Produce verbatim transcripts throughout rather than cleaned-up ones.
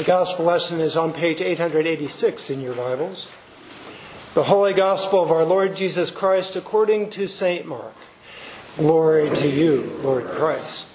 gospel lesson is on page eight eighty-six in your Bibles. The Holy Gospel of our Lord Jesus Christ according to Saint Mark. Glory to you, Lord Christ.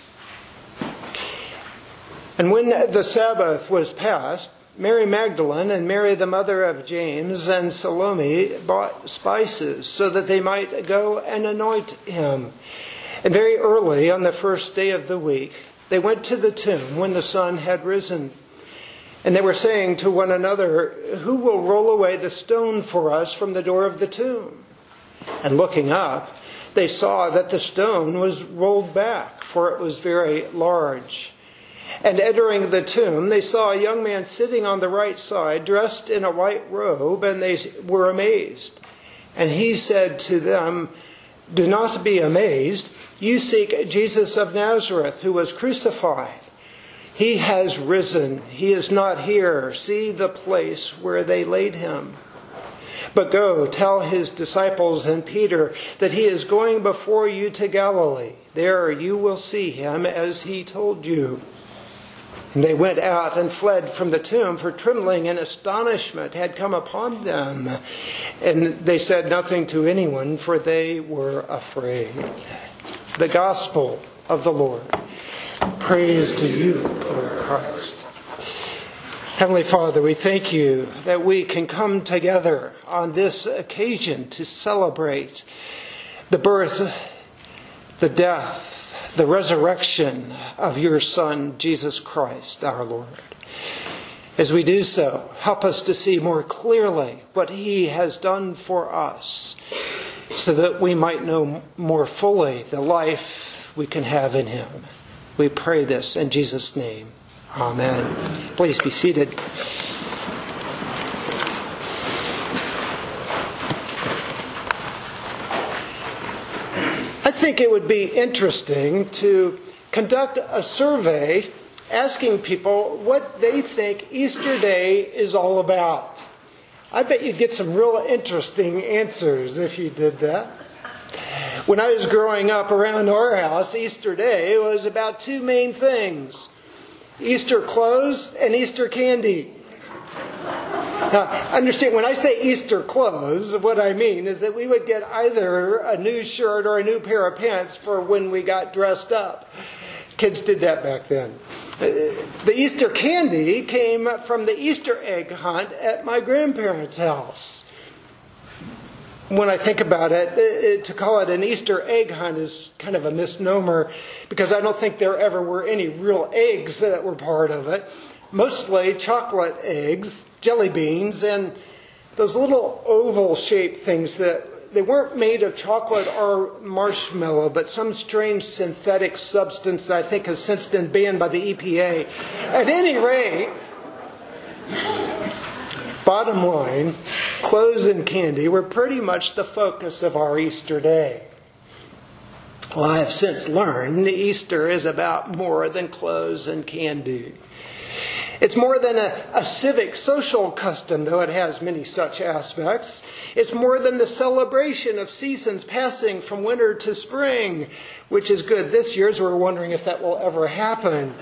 And when the Sabbath was past, Mary Magdalene and Mary the mother of James and Salome bought spices so that they might go and anoint him. And very early on the first day of the week, they went to the tomb when the sun had risen. And they were saying to one another, "Who will roll away the stone for us from the door of the tomb?" And looking up, they saw that the stone was rolled back, for it was very large. And entering the tomb, they saw a young man sitting on the right side, dressed in a white robe, and they were amazed. And he said to them, "Do not be amazed. You seek Jesus of Nazareth, who was crucified. He has risen. He is not here. See the place where they laid him. But go, tell his disciples and Peter that he is going before you to Galilee. There you will see him as he told you." And they went out and fled from the tomb, for trembling and astonishment had come upon them. And they said nothing to anyone, for they were afraid. The Gospel of the Lord. Praise to you, Lord Christ. Heavenly Father, we thank you that we can come together on this occasion to celebrate the birth, the death, the resurrection of your Son, Jesus Christ, our Lord. As we do so, help us to see more clearly what he has done for us, so that we might know more fully the life we can have in him. We pray this in Jesus' name. Amen. Please be seated. I think it would be interesting to conduct a survey asking people what they think Easter Day is all about. I bet you'd get some real interesting answers if you did that. When I was growing up around our house, Easter Day was about two main things: Easter clothes and Easter candy. Now, understand, when I say Easter clothes, what I mean is that we would get either a new shirt or a new pair of pants for when we got dressed up. Kids did that back then. The Easter candy came from the Easter egg hunt at my grandparents' house. When I think about it, it, to call it an Easter egg hunt is kind of a misnomer, because I don't think there ever were any real eggs that were part of it. Mostly chocolate eggs, jelly beans, and those little oval-shaped things that they weren't made of chocolate or marshmallow, but some strange synthetic substance that I think has since been banned by the E P A. At any rate, bottom line, clothes and candy were pretty much the focus of our Easter Day. Well, I have since learned Easter is about more than clothes and candy. It's more than a, a civic social custom, though it has many such aspects. It's more than the celebration of seasons passing from winter to spring, which is good this year, as we're wondering if that will ever happen.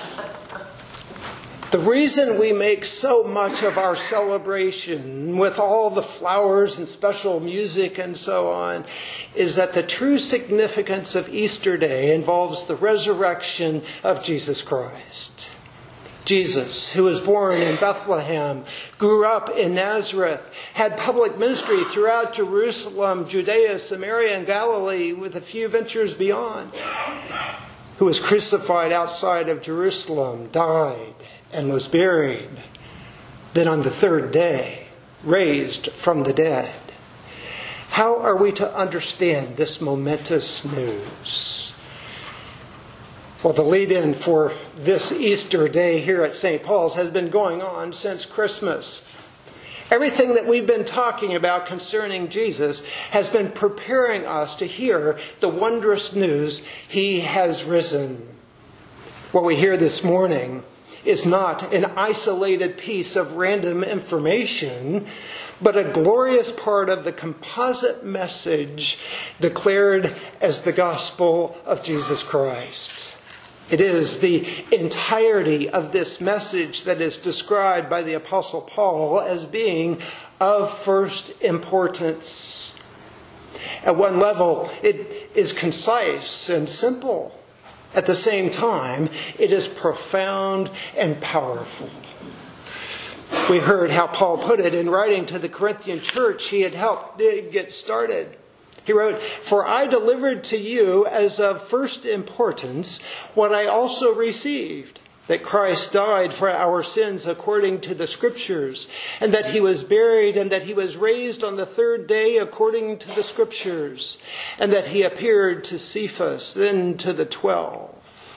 The reason we make so much of our celebration with all the flowers and special music and so on is that the true significance of Easter Day involves the resurrection of Jesus Christ. Jesus, who was born in Bethlehem, grew up in Nazareth, had public ministry throughout Jerusalem, Judea, Samaria, and Galilee, with a few ventures beyond, who was crucified outside of Jerusalem, died, and was buried, then on the third day, raised from the dead. How are we to understand this momentous news? Well, the lead-in for this Easter Day here at Saint Paul's has been going on since Christmas. Everything that we've been talking about concerning Jesus has been preparing us to hear the wondrous news, he has risen. What we hear this morning is not an isolated piece of random information, but a glorious part of the composite message declared as the gospel of Jesus Christ. It is the entirety of this message that is described by the Apostle Paul as being of first importance. At one level, it is concise and simple. At the same time, it is profound and powerful. We heard how Paul put it in writing to the Corinthian church he had helped get started. He wrote, "For I delivered to you as of first importance what I also received, that Christ died for our sins according to the Scriptures, and that he was buried, and that he was raised on the third day according to the Scriptures, and that he appeared to Cephas, then to the twelve."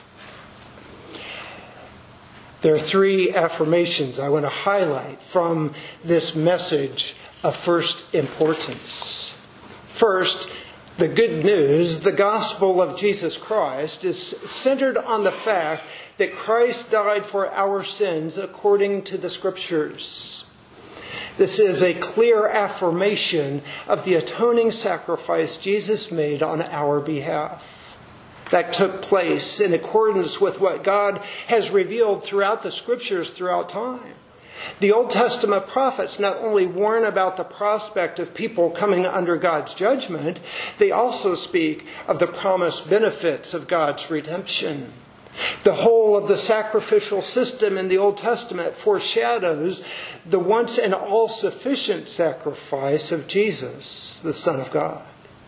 There are three affirmations I want to highlight from this message of first importance. First, the good news, the gospel of Jesus Christ, is centered on the fact that Christ died for our sins according to the Scriptures. This is a clear affirmation of the atoning sacrifice Jesus made on our behalf. That took place in accordance with what God has revealed throughout the Scriptures throughout time. The Old Testament prophets not only warn about the prospect of people coming under God's judgment, they also speak of the promised benefits of God's redemption. The whole of the sacrificial system in the Old Testament foreshadows the once and all sufficient sacrifice of Jesus, the Son of God.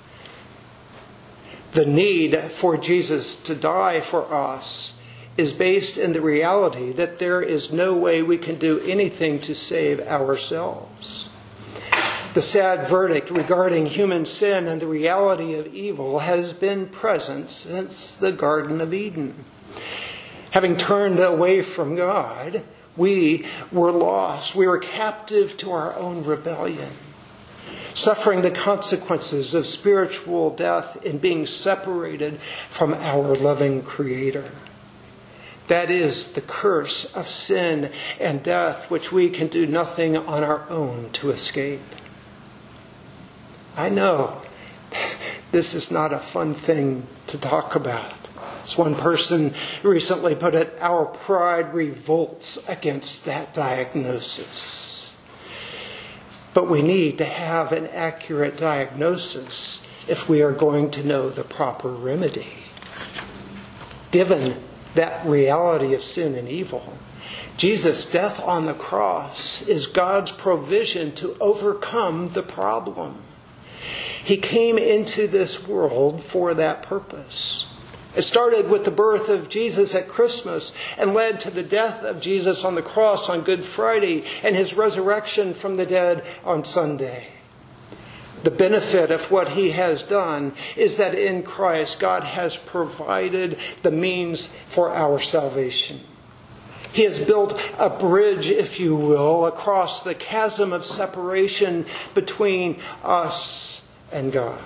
The need for Jesus to die for us is based in the reality that there is no way we can do anything to save ourselves. The sad verdict regarding human sin and the reality of evil has been present since the Garden of Eden. Having turned away from God, we were lost. We were captive to our own rebellion, suffering the consequences of spiritual death in being separated from our loving Creator. That is the curse of sin and death, which we can do nothing on our own to escape. I know this is not a fun thing to talk about. As one person recently put it, our pride revolts against that diagnosis. But we need to have an accurate diagnosis if we are going to know the proper remedy. Given that reality of sin and evil, Jesus' death on the cross is God's provision to overcome the problem. He came into this world for that purpose. It started with the birth of Jesus at Christmas and led to the death of Jesus on the cross on Good Friday and his resurrection from the dead on Sunday. The benefit of what he has done is that in Christ, God has provided the means for our salvation. He has built a bridge, if you will, across the chasm of separation between us and God.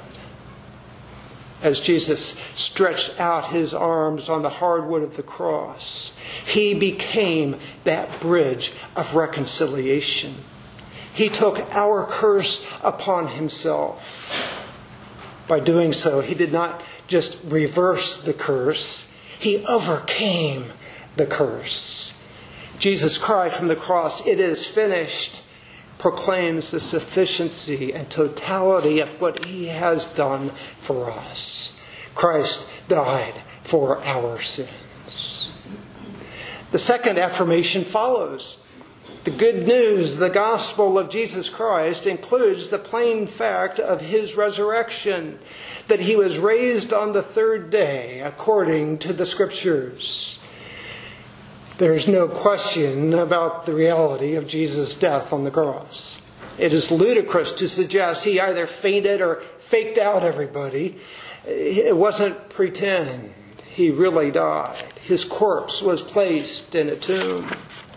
As Jesus stretched out his arms on the hardwood of the cross, he became that bridge of reconciliation. He took our curse upon himself. By doing so, he did not just reverse the curse, he overcame the curse. Jesus' cry from the cross, "It is finished," proclaims the sufficiency and totality of what he has done for us. Christ died for our sins. The second affirmation follows. The good news, the gospel of Jesus Christ, includes the plain fact of his resurrection, that he was raised on the third day according to the Scriptures. There is no question about the reality of Jesus' death on the cross. It is ludicrous to suggest he either fainted or faked out everybody. It wasn't pretend. He really died. His corpse was placed in a tomb.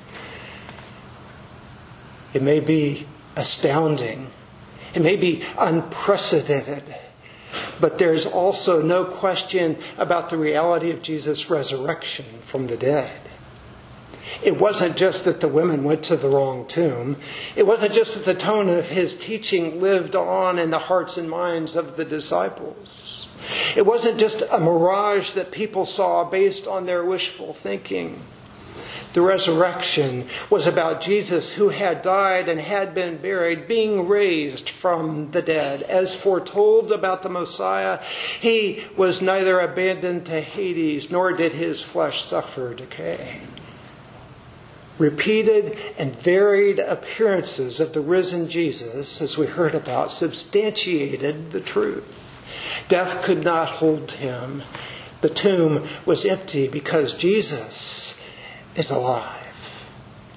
It may be astounding. It may be unprecedented. But there's also no question about the reality of Jesus' resurrection from the dead. It wasn't just that the women went to the wrong tomb. It wasn't just that the tone of his teaching lived on in the hearts and minds of the disciples. It wasn't just a mirage that people saw based on their wishful thinking. The resurrection was about Jesus, who had died and had been buried, being raised from the dead. As foretold about the Messiah, he was neither abandoned to Hades, nor did his flesh suffer decay. Repeated and varied appearances of the risen Jesus, as we heard about, substantiated the truth. Death could not hold him. The tomb was empty because Jesus is alive.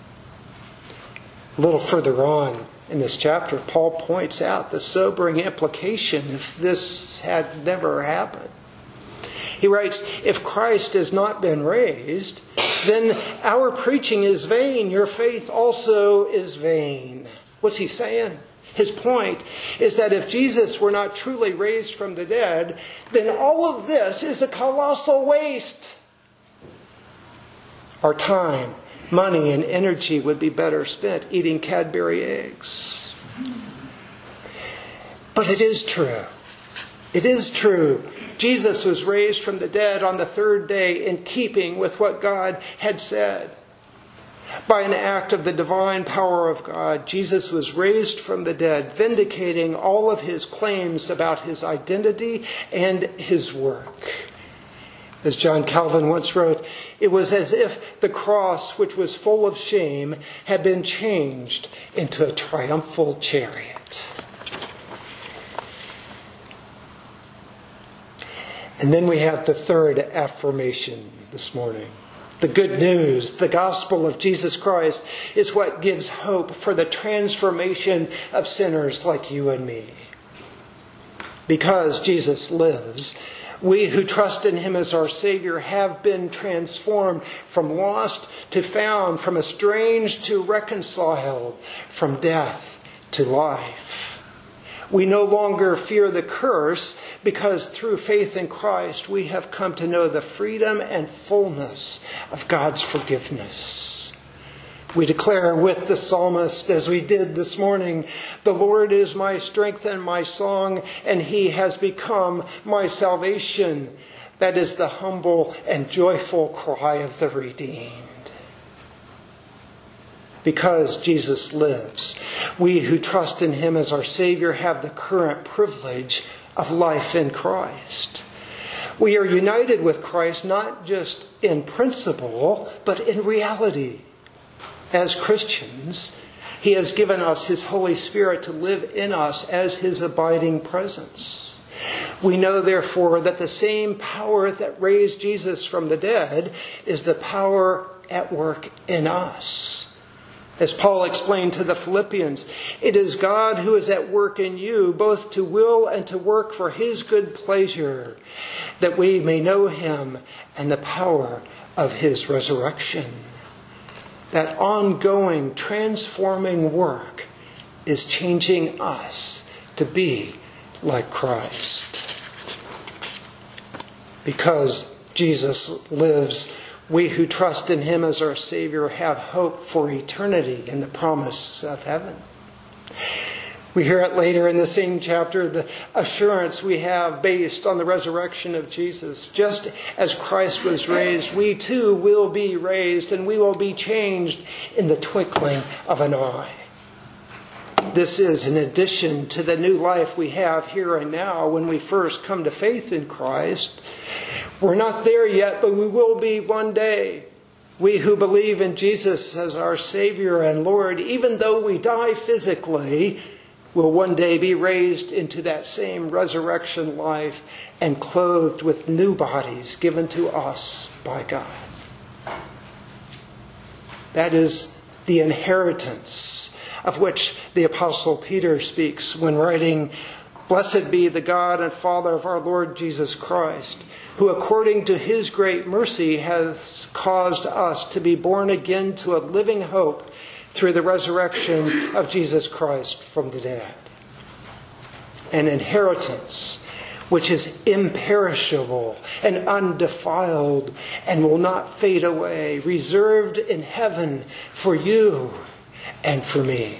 A little further on in this chapter, Paul points out the sobering implication if this had never happened. He writes, if Christ has not been raised, then our preaching is vain. Your faith also is vain. What's he saying? His point is that if Jesus were not truly raised from the dead, then all of this is a colossal waste. Our time, money, and energy would be better spent eating Cadbury eggs. But it is true. It is true. Jesus was raised from the dead on the third day in keeping with what God had said. By an act of the divine power of God, Jesus was raised from the dead, vindicating all of his claims about his identity and his work. As John Calvin once wrote, it was as if the cross, which was full of shame, had been changed into a triumphal chariot. And then we have the third affirmation this morning. The good news, the gospel of Jesus Christ, is what gives hope for the transformation of sinners like you and me. Because Jesus lives, we who trust in him as our Savior have been transformed from lost to found, from estranged to reconciled, from death to life. We no longer fear the curse because through faith in Christ we have come to know the freedom and fullness of God's forgiveness. We declare with the psalmist, as we did this morning, the Lord is my strength and my song, and he has become my salvation. That is the humble and joyful cry of the redeemed. Because Jesus lives, we who trust in him as our Savior have the current privilege of life in Christ. We are united with Christ not just in principle, but in reality. As Christians, he has given us his Holy Spirit to live in us as his abiding presence. We know, therefore, that the same power that raised Jesus from the dead is the power at work in us. As Paul explained to the Philippians, it is God who is at work in you, both to will and to work for his good pleasure, that we may know him and the power of his resurrection. That ongoing, transforming work is changing us to be like Christ. Because Jesus lives, we who trust in him as our Savior have hope for eternity in the promise of heaven. We hear it later in the same chapter, the assurance we have based on the resurrection of Jesus. Just as Christ was raised, we too will be raised, and we will be changed in the twinkling of an eye. This is in addition to the new life we have here and now when we first come to faith in Christ. We're not there yet, but we will be one day. We who believe in Jesus as our Savior and Lord, even though we die physically, will one day be raised into that same resurrection life and clothed with new bodies given to us by God. That is the inheritance of which the Apostle Peter speaks when writing, "Blessed be the God and Father of our Lord Jesus Christ, who according to his great mercy has caused us to be born again to a living hope through the resurrection of Jesus Christ from the dead." An inheritance which is imperishable and undefiled and will not fade away, reserved in heaven for you and for me.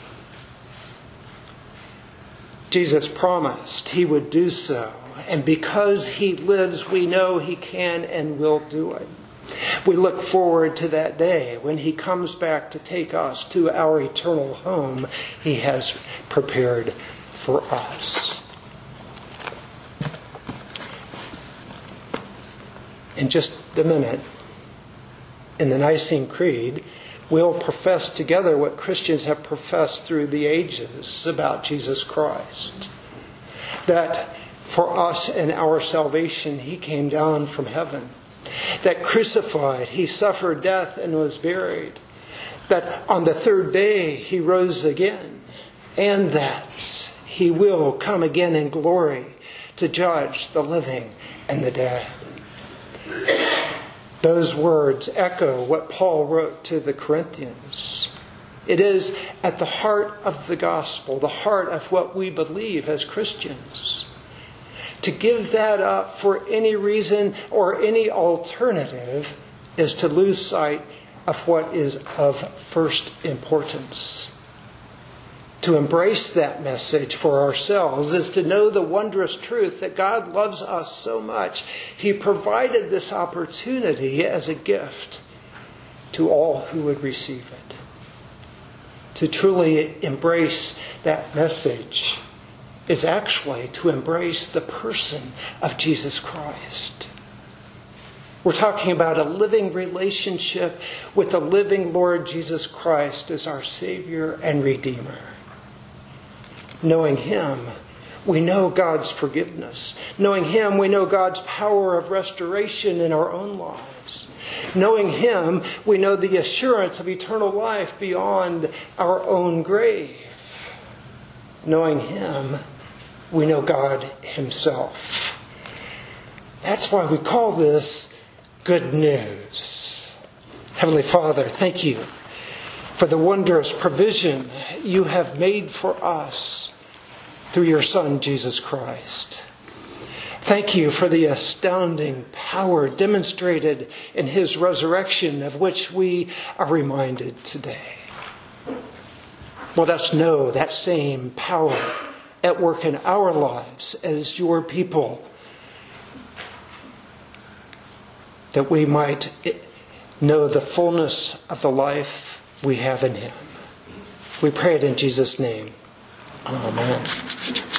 Jesus promised he would do so, and because he lives, we know he can and will do it. We look forward to that day when he comes back to take us to our eternal home he has prepared for us. In just a minute, in the Nicene Creed, we'll profess together what Christians have professed through the ages about Jesus Christ. That for us and our salvation, he came down from heaven. That crucified, he suffered death and was buried. That on the third day, he rose again. And that he will come again in glory to judge the living and the dead. Those words echo what Paul wrote to the Corinthians. It is at the heart of the gospel, the heart of what we believe as Christians. To give that up for any reason or any alternative is to lose sight of what is of first importance. To embrace that message for ourselves is to know the wondrous truth that God loves us so much, he provided this opportunity as a gift to all who would receive it. To truly embrace that message is actually to embrace the person of Jesus Christ. We're talking about a living relationship with the living Lord Jesus Christ as our Savior and Redeemer. Knowing him, we know God's forgiveness. Knowing him, we know God's power of restoration in our own lives. Knowing him, we know the assurance of eternal life beyond our own grave. Knowing him, we know God himself. That's why we call this good news. Heavenly Father, thank you for the wondrous provision you have made for us through your Son, Jesus Christ. Thank you for the astounding power demonstrated in his resurrection, of which we are reminded today. Let us know that same power at work in our lives as your people, that we might know the fullness of the life we have in him. We pray it in Jesus' name. Amen.